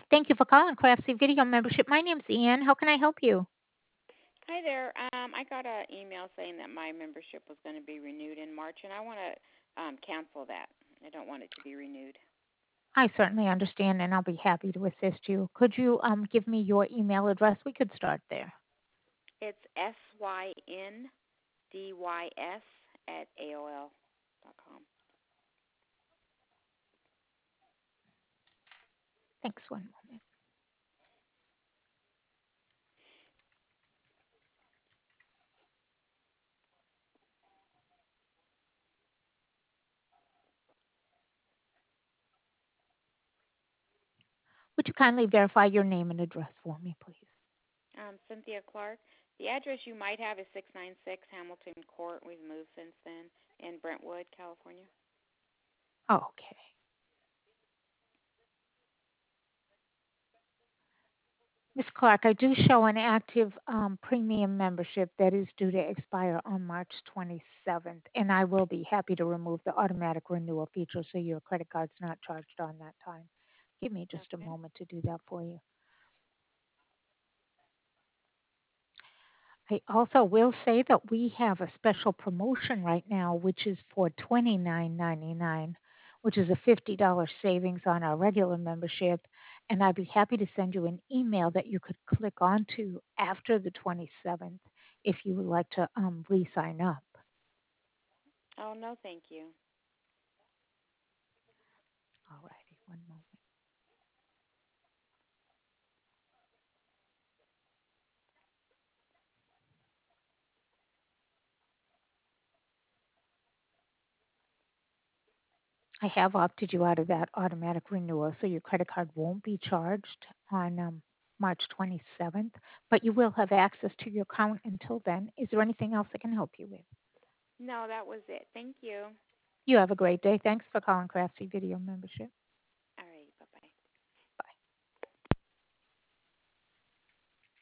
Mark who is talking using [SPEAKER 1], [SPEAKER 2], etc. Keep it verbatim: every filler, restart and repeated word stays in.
[SPEAKER 1] Thank you for calling Craftsy Video Membership. My name's Ian. How can I help you?
[SPEAKER 2] Hi there. Um, I got an email saying that my membership was going to be renewed in March, and I want to um, cancel that. I don't want it to be renewed.
[SPEAKER 1] I certainly understand, and I'll be happy to assist you. Could you um, give me your email address? We could start there.
[SPEAKER 2] It's S Y N D Y S at A O L dot com.
[SPEAKER 1] Thanks. One moment. Would you kindly verify your name and address for me, please?
[SPEAKER 2] Um, Cynthia Clark. The address you might have is six ninety-six Hamilton Court. We've moved since then in Brentwood, California.
[SPEAKER 1] Okay. Miss Clark, I do show an active um, premium membership that is due to expire on March twenty-seventh, and I will be happy to remove the automatic renewal feature so your credit card's not charged on that time. Give me just a
[SPEAKER 2] Okay.
[SPEAKER 1] moment to do that for you. I also will say that we have a special promotion right now, which is for twenty-nine ninety-nine, which is a fifty dollars savings on our regular membership. And I'd be happy to send you an email that you could click onto after the twenty-seventh if you would like to um, re sign up.
[SPEAKER 2] Oh, no, thank you.
[SPEAKER 1] All righty, one moment. I have opted you out of that automatic renewal, so your credit card won't be charged on um, March twenty-seventh, but you will have access to your account until then. Is there anything else I can help you with?
[SPEAKER 2] No, that was it. Thank you.
[SPEAKER 1] You have a great day. Thanks for calling Craftsy Video Membership.